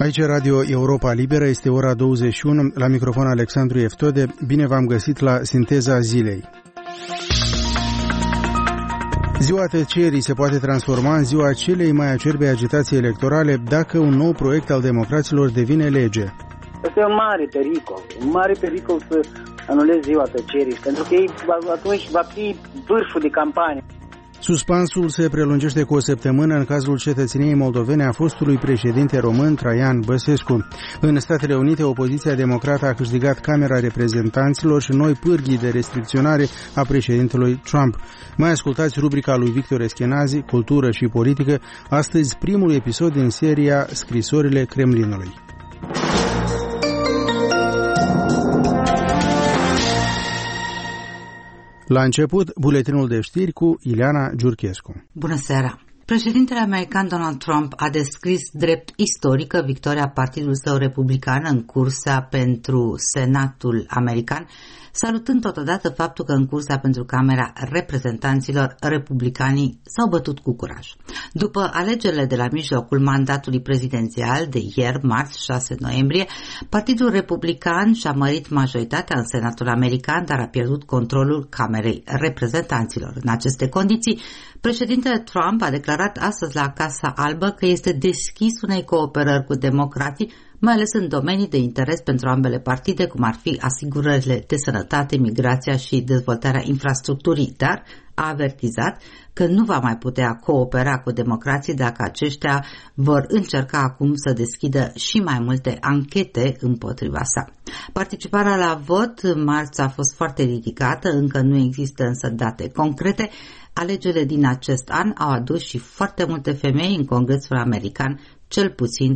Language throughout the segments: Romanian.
Aici Radio Europa Liberă, este ora 21, la microfon Alexandru Eftode. Bine v-am găsit la Sinteza Zilei. Ziua tăcerii se poate transforma în ziua celei mai acerbe agitații electorale dacă un nou proiect al democraților devine lege. Este un mare pericol să anulezi ziua tăcerii, pentru că atunci va fi vârful de campanie. Suspansul se prelungește cu o săptămână în cazul cetățeniei moldovene a fostului președinte român Traian Băsescu. În Statele Unite, opoziția democrată a câștigat Camera Reprezentanților și noi pârghii de restricționare a președintelui Trump. Mai ascultați rubrica lui Victor Eschenazi, Cultură și Politică, astăzi primul episod din seria Scrisorile Kremlinului. La început, buletinul de știri cu Ileana Giurchescu. Bună seara! Președintele american Donald Trump a descris drept istorică victoria partidului său republican în cursa pentru Senatul american, salutând totodată faptul că în cursa pentru Camera Reprezentanților republicanii s-au bătut cu curaj. După alegerile de la mijlocul mandatului prezidențial de ieri, marți 6 noiembrie, Partidul Republican și-a mărit majoritatea în Senatul american, dar a pierdut controlul Camerei Reprezentanților. În aceste condiții, președintele Trump a declarat astăzi la Casa Albă că este deschis unei cooperări cu democrații, mai ales în domenii de interes pentru ambele partide, cum ar fi asigurările de sănătate, migrația și dezvoltarea infrastructurii, dar a avertizat că nu va mai putea coopera cu democrații dacă aceștia vor încerca acum să deschidă și mai multe anchete împotriva sa. Participarea la vot marți a fost foarte ridicată, încă nu există însă date concrete. Alegerile din acest an au adus și foarte multe femei în Congresul American, cel puțin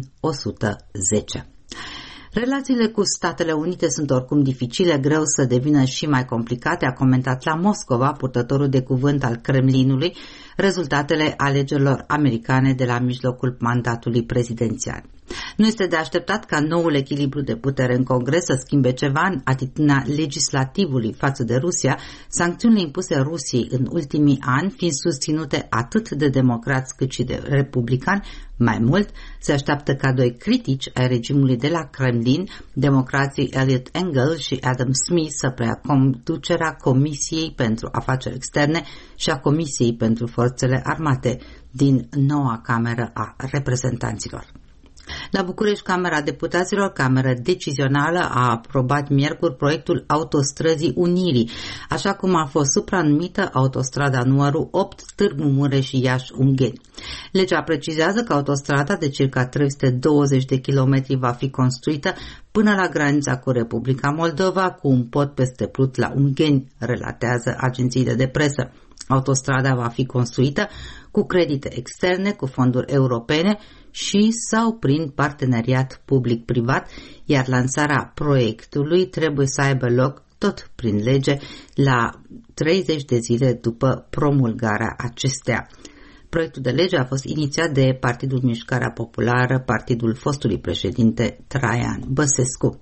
110. Relațiile cu Statele Unite sunt oricum dificile, greu să devină și mai complicate, a comentat la Moscova purtătorul de cuvânt al Kremlinului rezultatele alegerilor americane de la mijlocul mandatului prezidențial. Nu este de așteptat ca noul echilibru de putere în Congres să schimbe ceva în atitudinea legislativului față de Rusia, sancțiunile impuse Rusiei în ultimii ani fiind susținute atât de democrați cât și de republicani. Mai mult, se așteaptă ca doi critici ai regimului de la Kremlin, democrații Eliot Engel și Adam Smith, să preia conducerea Comisiei pentru Afaceri Externe și a Comisiei pentru Forțele Armate din noua Cameră a Reprezentanților. La București, Camera Deputaților, cameră decizională, a aprobat miercuri proiectul Autostrăzii Unirii, așa cum a fost supranumită autostrada numărul 8 Târgu Mureș și Iași-Ungheni. Legea precizează că autostrada de circa 320 de kilometri va fi construită până la granița cu Republica Moldova, cu un pod peste Plut la Ungheni, relatează agențiile de presă. Autostrada va fi construită cu credite externe, cu fonduri europene și sau prin parteneriat public-privat, iar lansarea proiectului trebuie să aibă loc tot prin lege la 30 de zile după promulgarea acesteia. Proiectul de lege a fost inițiat de Partidul Mișcarea Populară, partidul fostului președinte Traian Băsescu.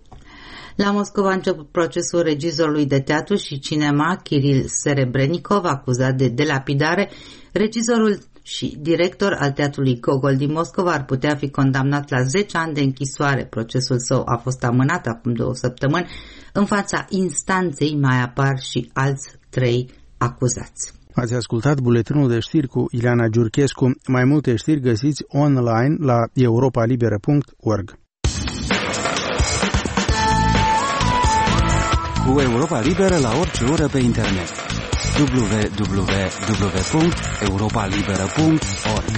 La Moscova a început procesul regizorului de teatru și cinema Kiril Serebrennikov, acuzat de delapidare. Regizorul și director al teatrului Gogol din Moscova ar putea fi condamnat la 10 ani de închisoare. Procesul său a fost amânat acum 2 săptămâni. În fața instanței mai apar și alți 3 acuzați. Ați ascultat buletinul de știri cu Ileana Giurchescu. Mai multe știri găsiți online la europalibera.org. Cu Europa Liberă la orice oră pe internet. www.europalibera.org.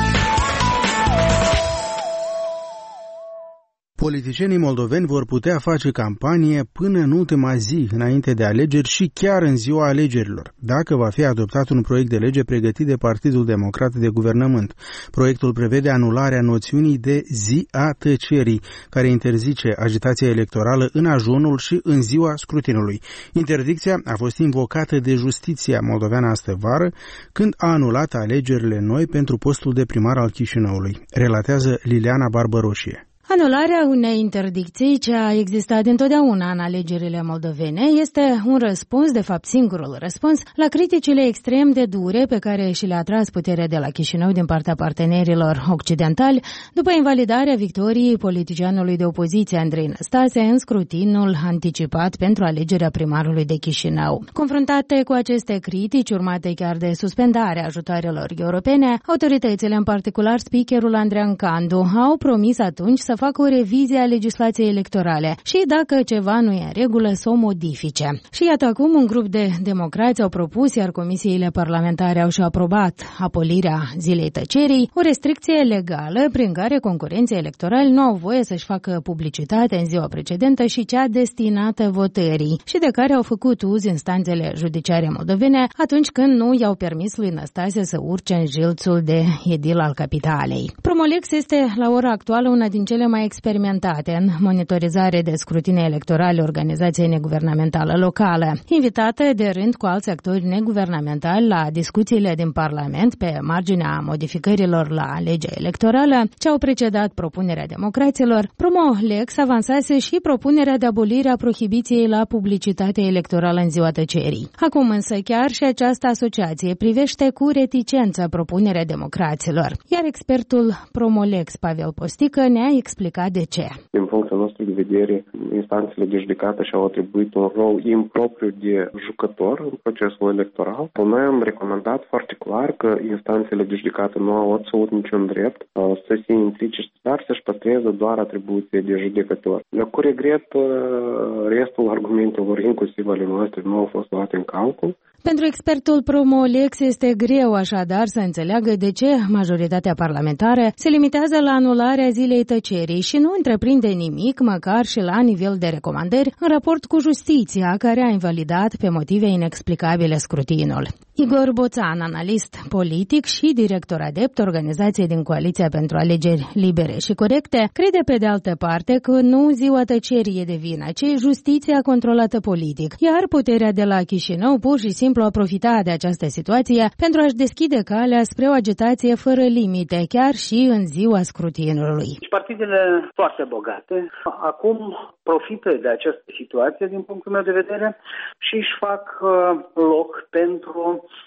Politicienii moldoveni vor putea face campanie până în ultima zi înainte de alegeri și chiar în ziua alegerilor, dacă va fi adoptat un proiect de lege pregătit de Partidul Democrat de Guvernământ. Proiectul prevede anularea noțiunii de zi a tăcerii, care interzice agitația electorală în ajunul și în ziua scrutinului. Interdicția a fost invocată de justiția moldoveană astăvară, când a anulat alegerile noi pentru postul de primar al Chișinăului, relatează Liliana Barbăroșie. Anularea unei interdicții ce a existat întotdeauna în alegerile moldovene este un răspuns, de fapt singurul răspuns, la criticile extrem de dure pe care și le-a tras puterea de la Chișinău din partea partenerilor occidentali după invalidarea victoriei politicianului de opoziție Andrei Năstase în scrutinul anticipat pentru alegerea primarului de Chișinău. Confruntate cu aceste critici, urmate chiar de suspendarea ajutoarelor europene, autoritățile, în particular speakerul Andrean Candu, au promis atunci să facă o revizie a legislației electorale și, dacă ceva nu e în regulă, să o modifice. Și iată acum un grup de democrați au propus, iar comisiile parlamentare au și aprobat abolirea zilei tăcerii, o restricție legală prin care concurenții electorali nu au voie să-și facă publicitate în ziua precedentă și cea destinată votării și de care au făcut uz instanțele judiciare moldovene atunci când nu i-au permis lui Năstase să urce în jilțul de edil al capitalei. Promolex este la ora actuală una din cele mai experimentate în monitorizare de scrutine electorale organizației neguvernamentală locală. Invitată de rând cu alți actori neguvernamentali la discuțiile din Parlament pe marginea modificărilor la legea electorală ce au precedat propunerea democraților, Promolex avansase și propunerea de abolire a prohibiției la publicitate electorală în ziua tăcerii. Acum însă chiar și această asociație privește cu reticență propunerea democraților, iar expertul Promolex Pavel Postică ne-a explicat de ce. Din punctul nostru de vedere, instanțele de judecată și-au atribuit un rol impropriu de jucător în procesul electoral. Noi am recomandat foarte clar că instanțele de judecată nu au absolut niciun drept să se implice, dar să-și păstreze doar atribuție de judecător. Cu regret, restul argumentelor, inclusiv ale noastre, nu au fost luate în calcul. Pentru expertul Promolex este greu așadar să înțeleagă de ce majoritatea parlamentară se limitează la anularea zilei tăcerii și nu întreprinde nimic, măcar și la nivel de recomandări, în raport cu justiția, care a invalidat pe motive inexplicabile scrutinul. Igor Boțan, analist politic și director adept organizației din Coaliția pentru Alegeri Libere și Corecte, crede pe de altă parte că nu ziua tăcerii e de vină, ci justiția controlată politic, iar puterea de la Chișinău pur și simplu a profitat de această situație pentru a-și deschide calea spre o agitație fără limite, chiar și în ziua scrutinului. Partidele foarte bogate acum profită de această situație din punctul meu de vedere și își fac loc pentru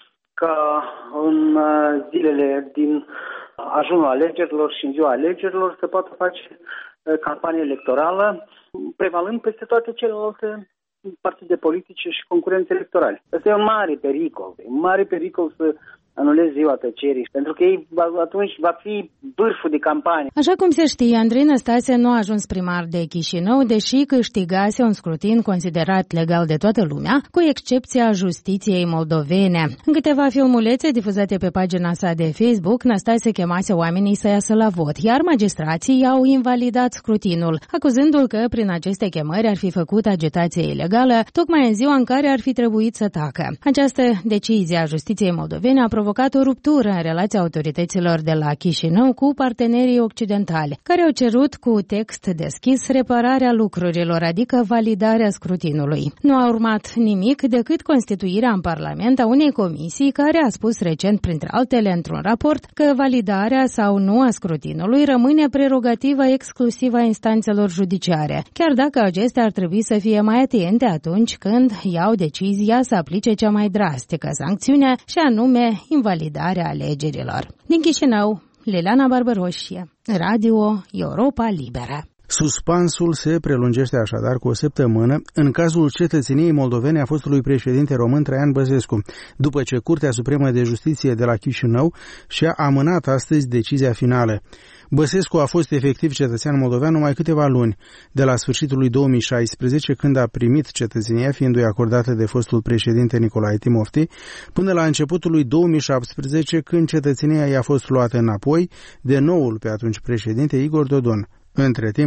ca în zilele din ajunul alegerilor și în ziua alegerilor să poată face campanie electorală, prevalând peste toate celelalte partide politice și concurențe electorale. Asta e un mare pericol să anulezi ziua tăcerii, pentru că ei atunci va fi vârful de campanie. Așa cum se știe, Andrei Năstase nu a ajuns primar de Chișinău, deși câștigase un scrutin considerat legal de toată lumea, cu excepția justiției moldovene. În câteva filmulețe difuzate pe pagina sa de Facebook, Năstase chemase oamenii să iasă la vot, iar magistrații au invalidat scrutinul, acuzându-l că prin aceste chemări ar fi făcut agitație ilegală, tocmai în ziua în care ar fi trebuit să tacă. Această decizie a justiției moldovene a provocat o ruptură în relația autorităților de la Chișinău cu partenerii occidentali, care au cerut cu text deschis repararea lucrurilor, adică validarea scrutinului. Nu a urmat nimic decât constituirea în Parlament a unei comisii care a spus recent, printre altele, într-un raport, că validarea sau nu a scrutinului rămâne prerogativa exclusivă a instanțelor judiciare, chiar dacă acestea ar trebui să fie mai atente atunci când iau decizia să aplice cea mai drastică sancțiune, și anume invalidarea alegerilor. Din Chișinău, Liliana Barbăroșie, Radio Europa Liberă. Suspansul se prelungește așadar cu o săptămână în cazul cetățeniei moldovene a fostului președinte român Traian Băsescu, după ce Curtea Supremă de Justiție de la Chișinău și-a amânat astăzi decizia finală. Băsescu a fost efectiv cetățean moldovean numai câteva luni, de la sfârșitul lui 2016, când a primit cetățenia, fiindu-i acordată de fostul președinte Nicolae Timofti, până la începutul lui 2017, când cetățenia i-a fost luată înapoi de noul pe atunci președinte Igor Dodon. Între timp,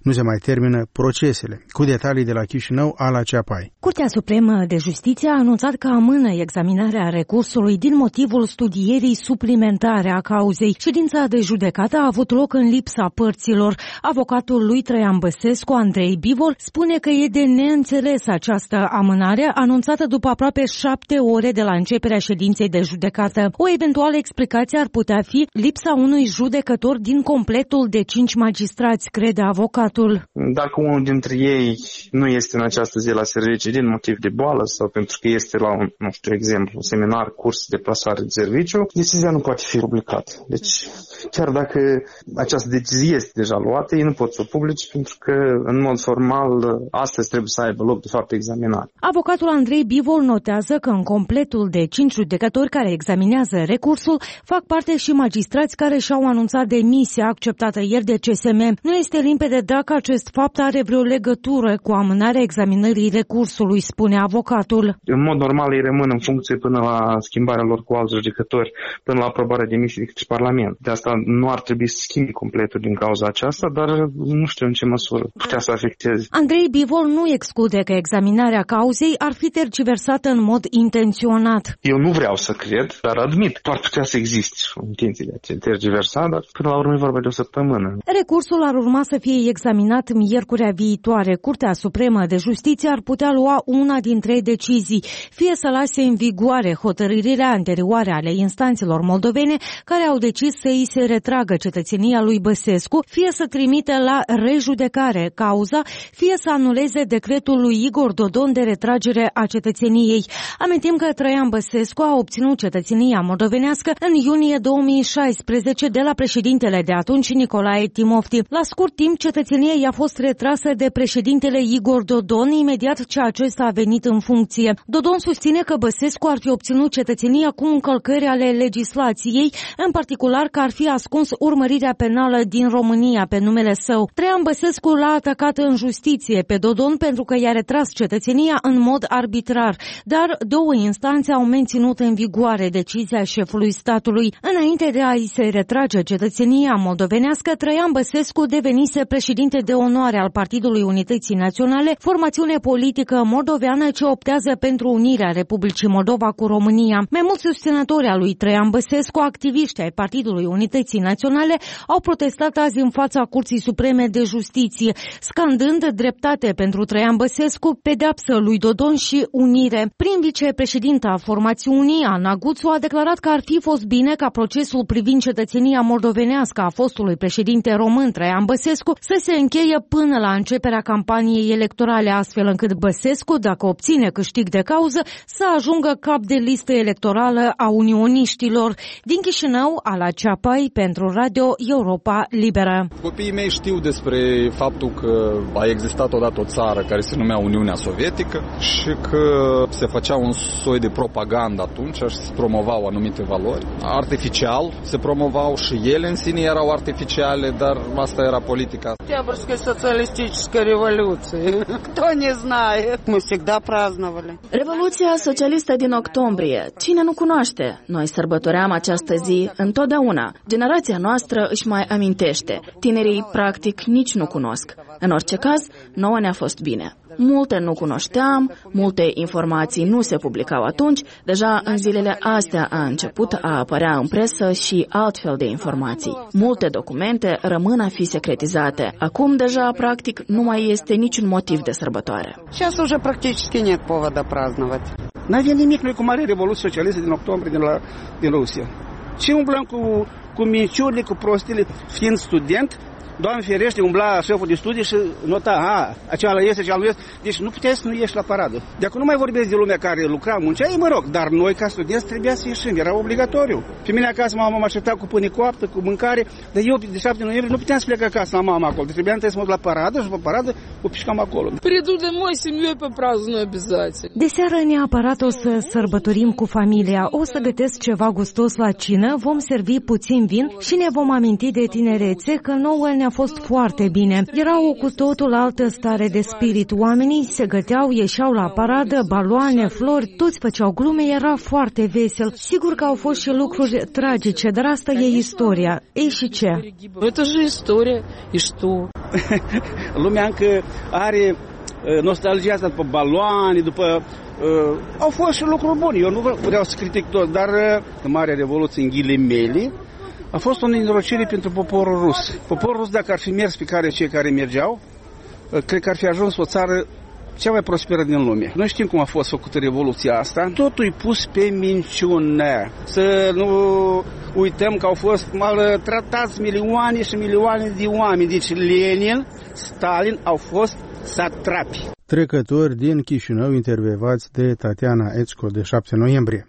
nu se mai termină procesele. Cu detalii de la Chișinău, Ala Ceapai. Curtea Supremă de Justiție a anunțat că amână examinarea recursului din motivul studierii suplimentare a cauzei. Ședința de judecată a avut loc în lipsa părților. Avocatul lui Traian Băsescu, Andrei Bivol, spune că e de neînțeles această amânare anunțată după aproape 7 ore de la începerea ședinței de judecată. O eventuală explicație ar putea fi lipsa unui judecător din completul de 5 magistrați, crede avocatul. Dacă unul dintre ei nu este în această zi la serviciu din motiv de boală sau pentru că este la un, exemplu, seminar, curs de plasare de serviciu, decizia nu poate fi publicată. Deci, chiar dacă această decizie este deja luată, ei nu pot să o publice pentru că, în mod formal, astăzi trebuie să aibă loc, de fapt, examinare. Avocatul Andrei Bivol notează că în completul de 5 judecători care examinează recursul fac parte și magistrați care și-au anunțat demisia acceptată ieri de CSM. Nu este limpede dacă acest fapt are vreo legătură cu amânarea examinării recursului, spune avocatul. În mod normal ei rămân în funcție până la schimbarea lor cu alți judecători, până la aprobarea demisiei de către Parlament. De asta nu ar trebui să schimbi completul din cauza aceasta, dar nu știu în ce măsură putea să afecteze. Andrei Bivol nu exclude că examinarea cauzei ar fi tergiversată în mod intenționat. Eu nu vreau să cred, dar admit că ar putea să existe o intenție de a tergiversa, dar până la urmă e vorba de o săptămână. Recursul ar urma să fie examinat miercurea viitoare. Curtea Supremă de Justiție ar putea lua una din 3 decizii, fie să lase în vigoare hotărârile anterioare ale instanțelor moldovene care au decis să îi se retragă cetățenia lui Băsescu, fie să trimite la rejudecare cauza, fie să anuleze decretul lui Igor Dodon de retragere a cetățeniei. Amintim că Traian Băsescu a obținut cetățenia moldovenească în iunie 2016 de la președintele de atunci, Nicolae Timofti. La scurt timp, cetățenia i-a fost retrasă de președintele Igor Dodon imediat ce acesta a venit în funcție. Dodon susține că Băsescu ar fi obținut cetățenia cu încălcări ale legislației, în particular că ar fi ascuns urmărirea penală din România pe numele său. Traian Băsescu l-a atacat în justiție pe Dodon pentru că i-a retras cetățenia în mod arbitrar, dar 2 instanțe au menținut în vigoare decizia șefului statului. Înainte de a-i se retrage cetățenia moldovenească, Traian Băsescu devenise președinte de onoare al Partidului Unității Naționale, formațiune politică moldoveană ce optează pentru unirea Republicii Moldova cu România. Mai mulți susținători al lui Traian Băsescu, activiști ai Partidului Unității Naționale, au protestat azi în fața Curții Supreme de Justiție, scandând dreptate pentru Traian Băsescu, pedeapsă lui Dodon și unire. Prin vicepreședinta formațiunii, Ana Guțu, a declarat că ar fi fost bine ca procesul privind cetățenia moldovenească a fostului președinte român Traian Băsescu să se încheie până la începerea campaniei electorale, astfel încât Băsescu, dacă obține câștig de cauză, să ajungă cap de listă electorală a unioniștilor. Din Chișinău, Ala Ceapai, pentru Radio Europa Liberă. Copiii mei știu despre faptul că a existat odată o țară care se numea Uniunea Sovietică și că se făcea un soi de propagandă atunci și se promovau anumite valori. Artificial se promovau și ele în sine erau artificiale, dar asta era politica. Октябрьская социалистическая революция. Кто не знает? Мы всегда праздновали. Revoluția socialistă din octombrie. Cine nu cunoaște? Noi sărbătoream această zi întotdeauna. Generația noastră își mai amintește. Tinerii, practic, nici nu cunosc. În orice caz, nouă ne-a fost bine. Multe nu cunoșteam, multe informații nu se publicau atunci, deja în zilele astea a început a apărea în presă și altfel de informații. Multe documente rămân a fi secretizate. Acum deja, practic, nu mai este niciun motiv de sărbătoare. Сейчас уже практически нет повода праздновать. N-avem nimic noi cu mare revoluție socialistă din octombrie din Rusia. Ce umblăm cu minciurile, cu prostile, fiind student? Doamne ferește, umbla șeful de studii și nota, aceala este, cealaltă este. Deci nu puteai să nu ieși la paradă. De acum nu mai vorbesc de lumea care lucra, muncea, mă rog, dar noi ca studenți trebuia să ieșim, era obligatoriu. Pe mine acasă mama m-a așteptat cu pâine coaptă, cu mâncare, dar eu de 7 noiembrie nu puteam să plec acasă la mama acolo. Trebuia întâi să mă duc la paradă și pe paradă o pișcam acolo. Приду домой, семьей попраздную обязательно. De seară neapărat o să sărbătorim cu familia, o să gătesc ceva gustos la cină, vom servi puțin vin și ne vom aminti de tinerețe că nouă a fost foarte bine. Era o cu totul altă stare de spirit. Oamenii se găteau, ieșeau la paradă, baloane, flori, toți făceau glume, era foarte vesel. Sigur că au fost și lucruri tragice, dar asta e istoria. Ei și ce? Это же история. И что? Lumea încă are nostalgia asta după baloane, după... au fost și lucruri bune. Eu nu vreau să critic tot, dar Marea Revoluție, în ghilimele, a fost o nenorocire pentru poporul rus. Poporul rus, dacă ar fi mers pe care cei care mergeau, cred că ar fi ajuns o țară cea mai prosperă din lume. Noi știm cum a fost făcută revoluția asta. Totul e pus pe minciună. Să nu uităm că au fost maltratați milioane și milioane de oameni. Deci Lenin, Stalin au fost satrapi. Trecători din Chișinău intervievați de Tatiana Ețco de 7 noiembrie.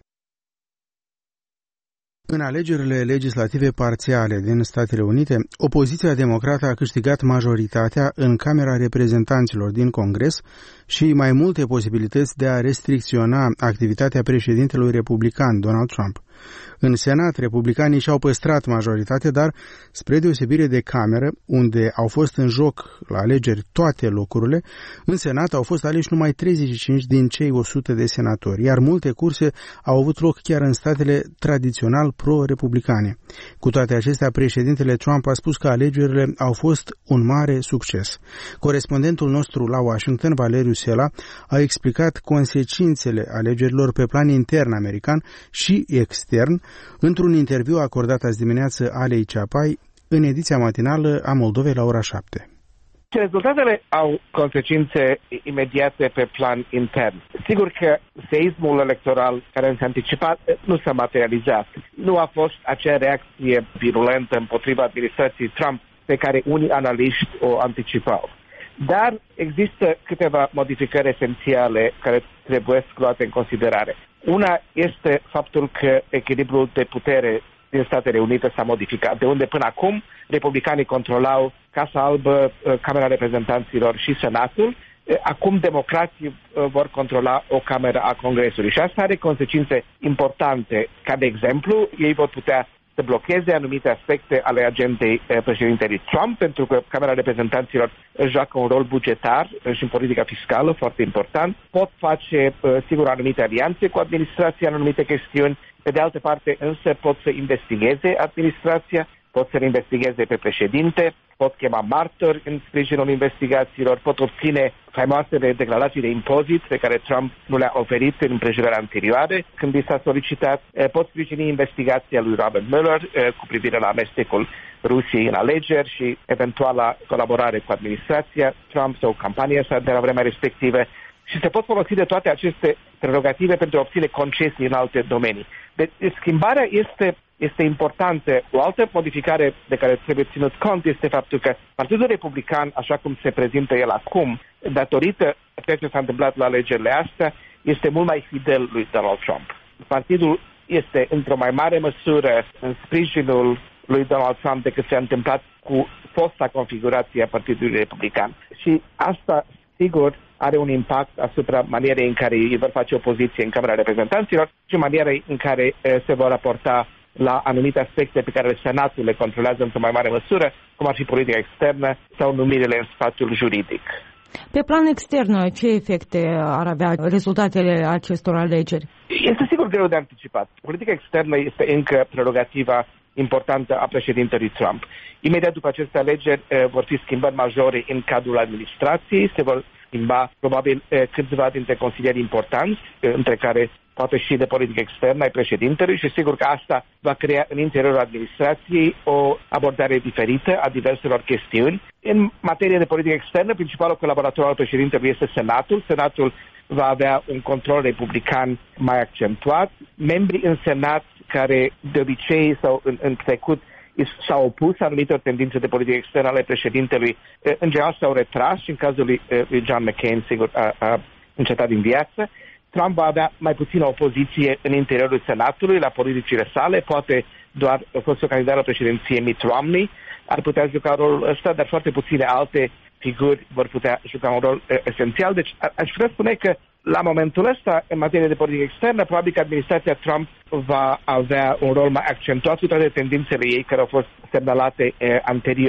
În alegerile legislative parțiale din Statele Unite, opoziția democrată a câștigat majoritatea în Camera Reprezentanților din Congres și mai multe posibilități de a restricționa activitatea președintelui republican Donald Trump. În Senat, republicanii și-au păstrat majoritate, dar, spre deosebire de Cameră, unde au fost în joc la alegeri toate locurile, în Senat au fost aleși numai 35 din cei 100 de senatori, iar multe curse au avut loc chiar în statele tradițional pro-republicane. Cu toate acestea, președintele Trump a spus că alegerile au fost un mare succes. Corespondentul nostru la Washington, Valeriu Sela, a explicat consecințele alegerilor pe plan intern american și extern într-un interviu acordat azi dimineață Alei Ceapai în ediția matinală a Moldovei la ora 7. Rezultatele au consecințe imediate pe plan intern. Sigur că seismul electoral care s-a anticipat nu s-a materializat. Nu a fost acea reacție virulentă împotriva administrației Trump pe care unii analiști o anticipau. Dar există câteva modificări esențiale care trebuie luate în considerare. Una este faptul că echilibrul de putere din Statele Unite s-a modificat. De unde până acum republicanii controlau Casa Albă, Camera Reprezentanților și Senatul, acum democrații vor controla o cameră a Congresului. Și asta are consecințe importante, ca de exemplu, ei vor putea să blocheze anumite aspecte ale agendei președintelui Trump, pentru că Camera Reprezentanților joacă un rol bugetar și în politica fiscală foarte important. Pot face, sigur, anumite alianțe cu administrația în anumite chestiuni. Pe de altă parte, însă, pot să investigheze administrația, pot să-l investigheze pe președinte, pot chema martori în sprijinul investigațiilor, pot obține faimoasele declarații de impozit pe care Trump nu le-a oferit în împrejurări anterioare când i s-a solicitat, pot sprijini investigația lui Robert Mueller cu privire la amestecul Rusiei în alegeri și eventuala colaborare cu administrația Trump sau campania sa de la vremea respectivă. Și se pot folosi de toate aceste prerogative pentru a obține concesii în alte domenii. Deci schimbarea este importantă. O altă modificare de care trebuie ținut cont este faptul că Partidul Republican, așa cum se prezintă el acum, datorită ceea ce s-a întâmplat la alegerile astea, este mult mai fidel lui Donald Trump. Partidul este într-o mai mare măsură în sprijinul lui Donald Trump decât s-a întâmplat cu fosta configurație a Partidului Republican. Și asta, sigur, are un impact asupra manierei în care ei vor face opoziție în Camera Reprezentanților și manierei în care se vor raporta la anumite aspecte pe care Senatul le controlează într-o mai mare măsură, cum ar fi politica externă sau numirile în spațiul juridic. Pe plan extern, ce efecte ar avea rezultatele acestor alegeri? Este sigur greu de anticipat. Politica externă este încă prerogativa importantă a președintelui Trump. Imediat după aceste alegeri vor fi schimbări majore în cadrul administrației, se vor schimba probabil câțiva dintre consilieri importanți, între care poate și de politică externă ai președintelui și sigur că asta va crea în interiorul administrației o abordare diferită a diverselor chestiuni. În materie de politică externă, principalul colaborator al președintelui este Senatul. Senatul va avea un control republican mai accentuat. Membrii în Senat care de obicei sau în trecut s-au opus anumitor tendințe de politică externă ale președintelui, în general s-au retras și în cazul lui John McCain, sigur, a încetat din viață. Trump va avea mai puțină opoziție în interiorul Senatului la politicile sale, poate doar fostul candidat la președinție Mitt Romney ar putea juca rolul ăsta, dar foarte puține alte figuri vor putea juca un rol esențial. Deci aș putea spune că la momentul ăsta, în materie de politică externă, probabil că administrația Trump va avea un rol mai accentuat cu toate tendințele ei care au fost semnalate anterior.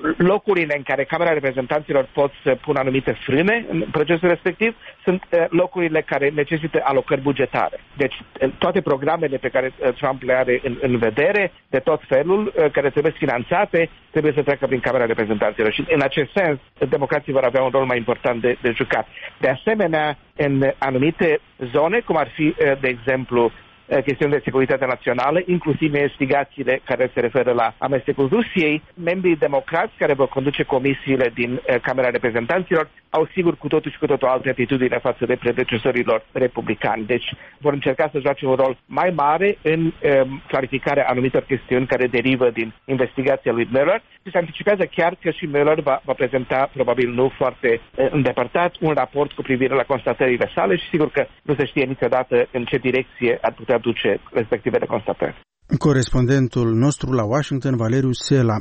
locurile în care Camera Reprezentanților pot să pună anumite frâne în procesul respectiv sunt locurile care necesită alocări bugetare. Deci toate programele pe care Trump le are în vedere, de tot felul, care trebuie finanțate, trebuie să treacă prin Camera Reprezentanților. Și în acest sens, democrații vor avea un rol mai important de jucat. De asemenea, în anumite zone, cum ar fi, de exemplu, chestiuni de securitate națională, inclusiv investigațiile care se referă la amestecul Rusiei, membrii democrați care vor conduce comisiile din Camera Reprezentanților au sigur cu totul și cu totul alte atitudine față de predecesorilor republicani. Deci vor încerca să joace un rol mai mare în clarificarea anumitor chestiuni care derivă din investigația lui Mueller și se anticipează chiar că și Mueller va prezenta, probabil nu foarte îndepărtat, un raport cu privire la constatările sale și sigur că nu se știe niciodată în ce direcție ar putea duce respectivele constatări. Corespondentul nostru la Washington, Valeriu Sela.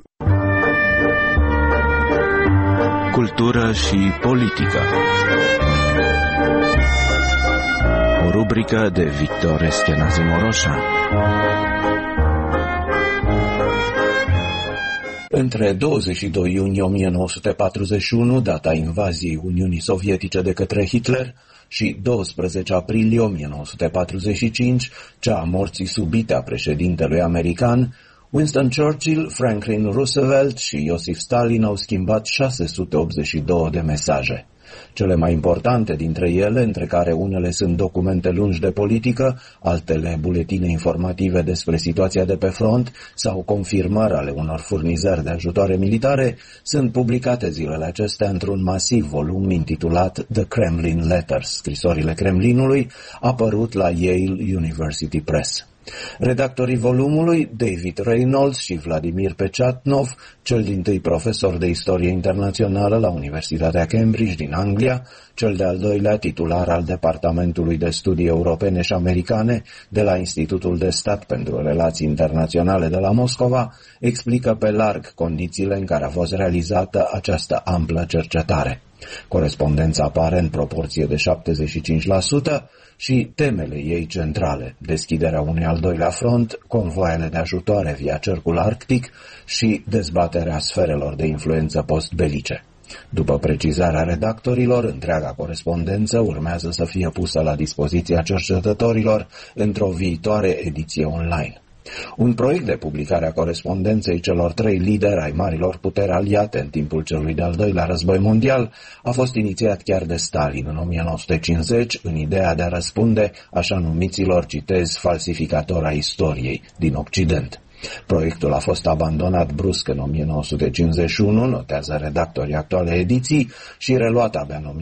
Cultură și politică. O rubrică de Victor Eschenazi Moroșa. Între 22 iunie 1941, data invaziei Uniunii Sovietice de către Hitler, și 12 aprilie 1945, cea a morții subite a președintelui american, Winston Churchill, Franklin Roosevelt și Iosif Stalin au schimbat 682 de mesaje. Cele mai importante dintre ele, între care unele sunt documente lungi de politică, altele buletine informative despre situația de pe front sau confirmări ale unor furnizări de ajutoare militare, sunt publicate zilele acestea într-un masiv volum intitulat The Kremlin Letters, scrisorile Kremlinului, apărut la Yale University Press. Redactorii volumului, David Reynolds și Vladimir Pechatnov, cel dintâi profesor de istorie internațională la Universitatea Cambridge din Anglia, cel de-al doilea titular al Departamentului de Studii Europene și Americane de la Institutul de Stat pentru Relații Internaționale de la Moscova, explică pe larg condițiile în care a fost realizată această amplă cercetare. Corespondența apare în proporție de 75% și temele ei centrale, deschiderea unui al doilea front, convoaiele de ajutoare via cercul arctic și dezbaterea sferelor de influență postbelice. După precizarea redactorilor, întreaga corespondență urmează să fie pusă la dispoziția cercetătorilor într-o viitoare ediție online. Un proiect de publicare a corespondenței celor trei lideri ai marilor puteri aliate în timpul celui de-al doilea război mondial a fost inițiat chiar de Stalin în 1950 în ideea de a răspunde așa numiților, citez, falsificatori ai istoriei din Occident. Proiectul a fost abandonat brusc în 1951, notează redactorii actuale ediții, și reluat abia în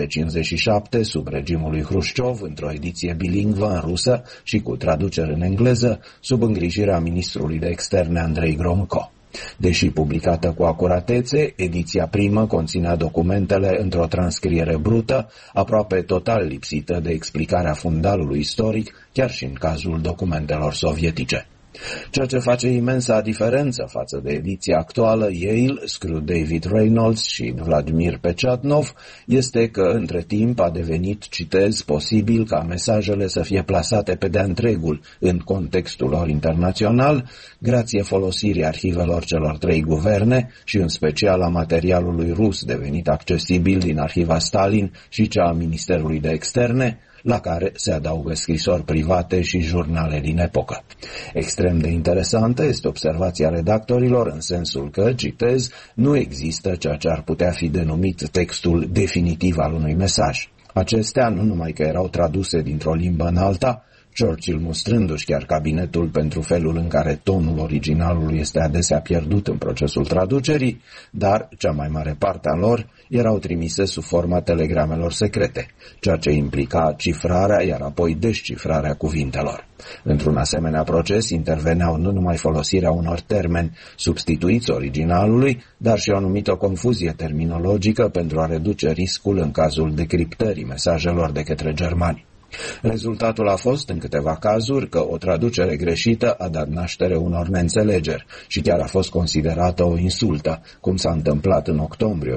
1957 sub regimul lui Hrușciov într-o ediție bilingvă în rusă și cu traducere în engleză, sub îngrijirea ministrului de externe Andrei Gromko. Deși publicată cu acuratețe, ediția primă conținea documentele într-o transcriere brută, aproape total lipsită de explicarea fundalului istoric, chiar și în cazul documentelor sovietice. Ceea ce face imensa diferență față de ediția actuală Yale, scriu David Reynolds și Vladimir Pechatnov, este că între timp a devenit, citez, posibil ca mesajele să fie plasate pe de-a întregul în contextul lor internațional, grație folosirii arhivelor celor trei guverne și în special a materialului rus devenit accesibil din arhiva Stalin și cea a Ministerului de Externe, la care se adaugă scrisori private și jurnale din epocă. Extrem de interesantă este observația redactorilor în sensul că, citez, nu există ceea ce ar putea fi denumit textul definitiv al unui mesaj. Acestea nu numai că erau traduse dintr-o limbă în alta, Churchill mustrându-și chiar cabinetul pentru felul în care tonul originalului este adesea pierdut în procesul traducerii, dar cea mai mare parte a lor erau trimise sub forma telegramelor secrete, ceea ce implica cifrarea, iar apoi descifrarea cuvintelor. Într-un asemenea proces interveneau nu numai folosirea unor termeni substituiți originalului, dar și o anumită confuzie terminologică pentru a reduce riscul în cazul decriptării mesajelor de către germani. Rezultatul a fost, în câteva cazuri, că o traducere greșită a dat naștere unor neînțelegeri și chiar a fost considerată o insultă, cum s-a întâmplat în octombrie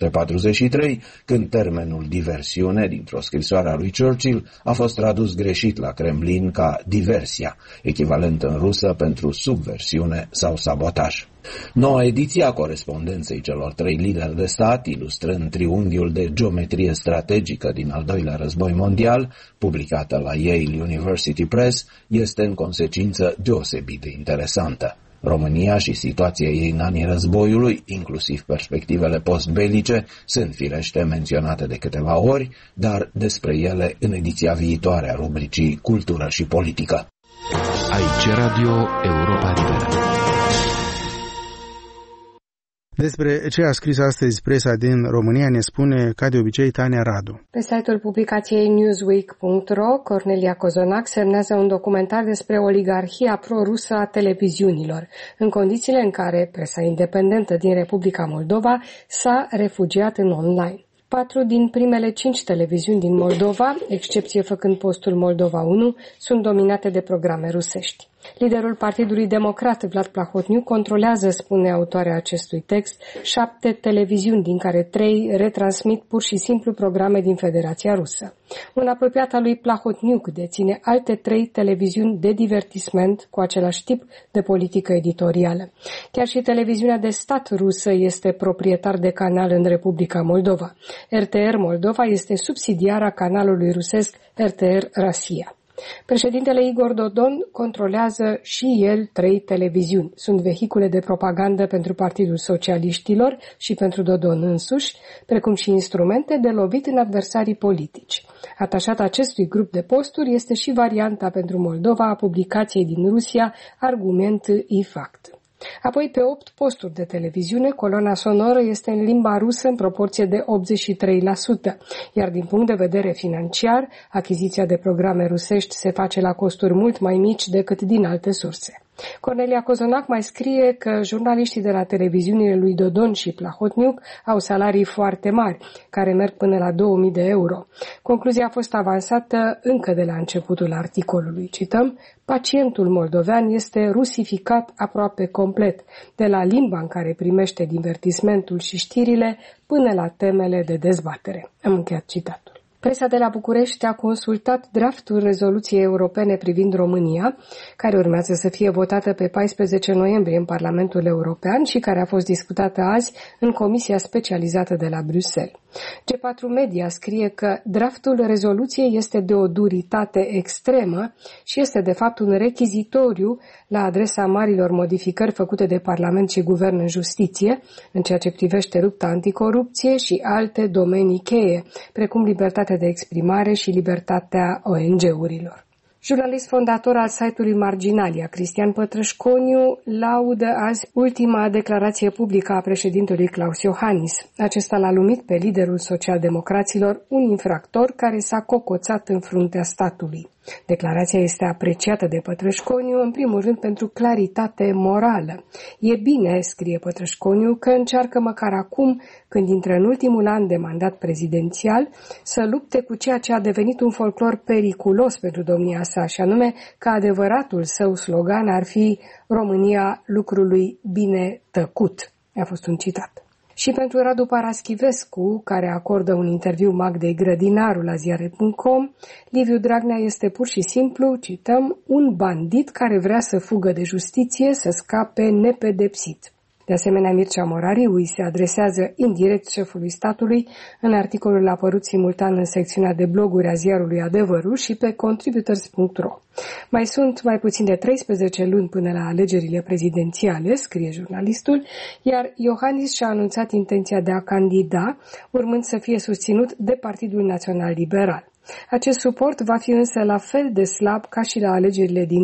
1943, când termenul diversiune dintr-o scrisoare a lui Churchill a fost tradus greșit la Kremlin ca diversia, echivalent în rusă pentru subversiune sau sabotaj. Noua ediție a corespondenței celor 3 lideri de stat, ilustrând triunghiul de geometrie strategică din al doilea război mondial, publicată la Yale University Press, este în consecință deosebit de interesantă. România și situația ei în anii războiului, inclusiv perspectivele postbelice, sunt firește menționate de câteva ori, dar despre ele în ediția viitoare a rubricii Cultură și Politică. Aici Radio Europa Liberă. Despre ce a scris astăzi presa din România ne spune, ca de obicei, Tania Radu. Pe site-ul publicației Newsweek.ro, Cornelia Cozonac semnează un documentar despre oligarhia pro-rusă a televiziunilor, în condițiile în care presa independentă din Republica Moldova s-a refugiat în online. 4 din primele 5 televiziuni din Moldova, excepție făcând postul Moldova 1, sunt dominate de programe rusești. Liderul Partidului Democrat, Vlad Plahotniuc, controlează, spune autoarea acestui text, 7 televiziuni, din care 3 retransmit pur și simplu programe din Federația Rusă. Un apropiat al lui Plahotniuc deține alte 3 televiziuni de divertisment cu același tip de politică editorială. Chiar și televiziunea de stat rusă este proprietar de canal în Republica Moldova. RTR Moldova este subsidiara canalului rusesc RTR Rosia. Președintele Igor Dodon controlează și el 3 televiziuni. Sunt vehicule de propagandă pentru Partidul Socialiștilor și pentru Dodon însuși, precum și instrumente de lovit în adversarii politici. Atașat acestui grup de posturi este și varianta pentru Moldova a publicației din Rusia Argument i Fact. Apoi, pe 8 posturi de televiziune, coloana sonoră este în limba rusă în proporție de 83%, iar din punct de vedere financiar, achiziția de programe rusești se face la costuri mult mai mici decât din alte surse. Cornelia Cozonac mai scrie că jurnaliștii de la televiziunile lui Dodon și Plahotniuc au salarii foarte mari, care merg până la 2000 de euro. Concluzia a fost avansată încă de la începutul articolului. Cităm: pacientul moldovean este rusificat aproape complet, de la limba în care primește divertismentul și știrile până la temele de dezbatere. Am încheiat citatul. Presa de la București a consultat draftul rezoluției europene privind România, care urmează să fie votată pe 14 noiembrie în Parlamentul European și care a fost discutată azi în Comisia Specializată de la Bruxelles. G4 Media scrie că draftul rezoluției este de o duritate extremă și este de fapt un rechizitoriu la adresa marilor modificări făcute de Parlament și Guvern în justiție, în ceea ce privește lupta anticorupție și alte domenii cheie, precum libertatea de exprimare și libertatea ONG-urilor. Jurnalist fondator al site-ului Marginalia, Cristian Pătrășconiu, laudă azi ultima declarație publică a președintelui Klaus Iohannis. Acesta l-a numit pe liderul social-democraților un infractor care s-a cocoțat în fruntea statului. Declarația este apreciată de Pătrășconiu în primul rând pentru claritate morală. E bine, scrie Pătrășconiu, că încearcă măcar acum, când intră în ultimul an de mandat prezidențial, să lupte cu ceea ce a devenit un folclor periculos pentru domnia sa, și anume că adevăratul său slogan ar fi România lucrului bine tăcut. A fost un citat. Și pentru Radu Paraschivescu, care acordă un interviu Magdei Grădinaru la ziare.com, Liviu Dragnea este pur și simplu, cităm, un bandit care vrea să fugă de justiție, să scape nepedepsit. De asemenea, Mircea Morariu îi se adresează indirect șefului statului în articolul apărut simultan în secțiunea de bloguri a ziarului Adevărul și pe contributors.ro. Mai sunt mai puțin de 13 luni până la alegerile prezidențiale, scrie jurnalistul, iar Iohannis și-a anunțat intenția de a candida, urmând să fie susținut de Partidul Național Liberal. Acest suport va fi însă la fel de slab ca și la alegerile din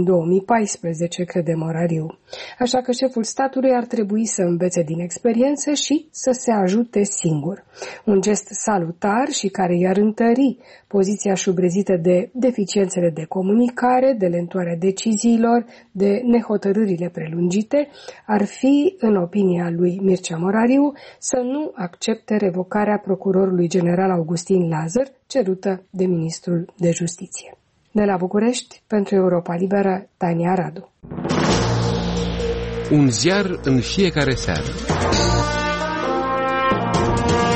2014, crede Morariu. Așa că șeful statului ar trebui să învețe din experiență și să se ajute singur. Un gest salutar și care i-ar întări poziția șubrezită de deficiențele de comunicare, de lentoarea deciziilor, de nehotărârile prelungite, ar fi, în opinia lui Mircea Morariu, să nu accepte revocarea procurorului general Augustin Lazar, cerută de ministrul de Justiție. De la București, pentru Europa Liberă, Tania Radu. Un ziar în fiecare seară.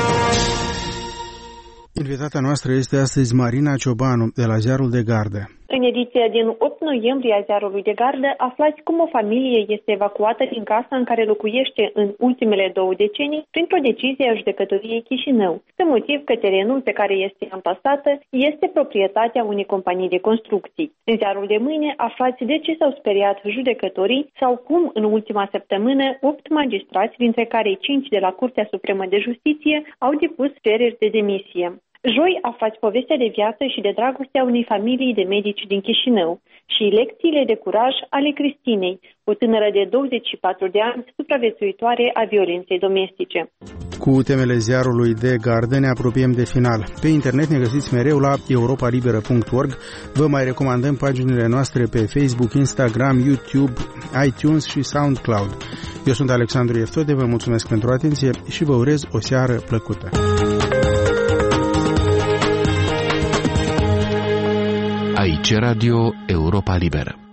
Invitata noastră este astăzi Marina Ciobanu, de la Ziarul de Gardă. În ediția din 8 noiembrie a ziarului de gardă aflați cum o familie este evacuată din casa în care locuiește în ultimele 2 decenii printr-o decizie a judecătoriei Chișinău, pe motiv că terenul pe care este amplasată este proprietatea unei companii de construcții. În ziarul de mâine aflați de ce s-au speriat judecătorii sau cum în ultima săptămână 8 magistrați, dintre care 5 de la Curtea Supremă de Justiție, au depus cereri de demisie. Joi aflați povestea de viață și de dragoste a unei familii de medici din Chișinău și lecțiile de curaj ale Cristinei, o tânără de 24 de ani supraviețuitoare a violenței domestice. Cu temele ziarului de gardă ne apropiem de final. Pe internet ne găsiți mereu la europalibera.org. Vă mai recomandăm paginile noastre pe Facebook, Instagram, YouTube, iTunes și SoundCloud. Eu sunt Alexandru Eftode, vă mulțumesc pentru atenție și vă urez o seară plăcută. Aici Radio Europa Liberă.